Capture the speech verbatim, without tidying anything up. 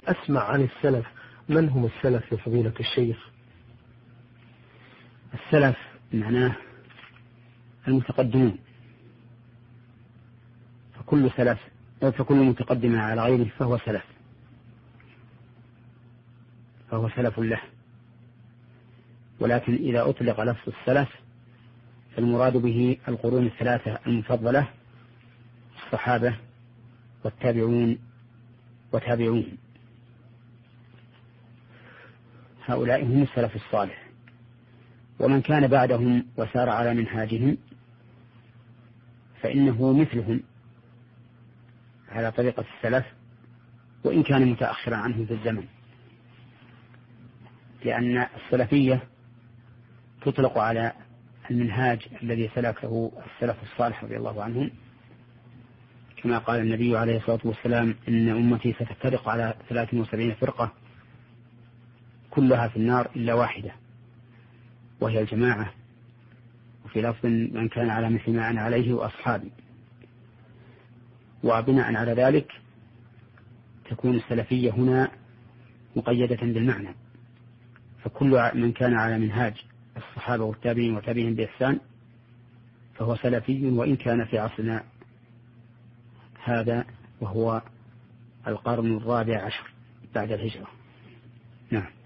أسمع عن السلف. من هم السلف يا فضيلة الشيخ؟ السلف معناه المتقدمون، فكل سلف فكل متقدم على غيره فهو سلف، فهو سلف له. ولكن إذا أطلق لفظ السلف فالمراد به القرون الثلاثة المفضلة، الصحابة والتابعون وتابعون، هؤلاء هم السلف الصالح. ومن كان بعدهم وسار على منهاجهم فإنه مثلهم على طريقة السلف، وإن كان متأخرا عنهم في الزمن، لأن السلفية تطلق على المنهاج الذي سلكه السلف الصالح رضي الله عنهم، كما قال النبي عليه الصلاة والسلام: إن أمتي ستفترق على ثلاث وسبعين فرقة كلها في النار إلا واحدة وهي الجماعة، وفي لفظ: من كان على مثل ما أنا عليه وأصحابي. وبناء على ذلك تكون السلفية هنا مقيدة بالمعنى، فكل من كان على منهاج الصحابة والتابعين وتابعين بإحسان فهو سلفي، وإن كان في عصرنا هذا وهو القرن الرابع عشر بعد الهجرة. نعم.